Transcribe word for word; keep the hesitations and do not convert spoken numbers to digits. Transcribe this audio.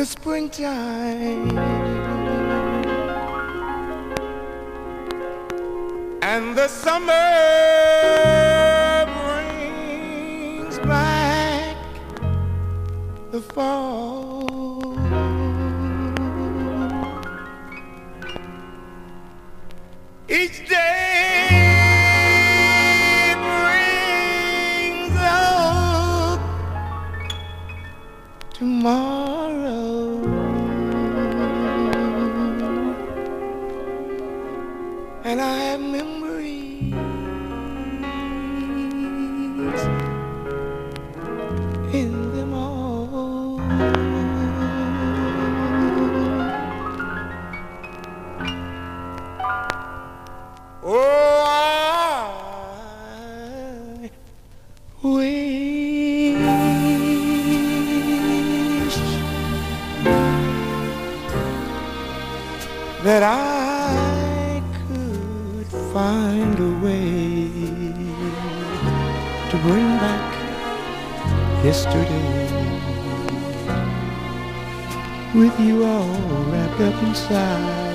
the springtime and the summer brings back the fall. Each day brings out tomorrow, and I have memories in them all. Oh, I wish that I could find a way to bring back yesterday with you all wrapped up inside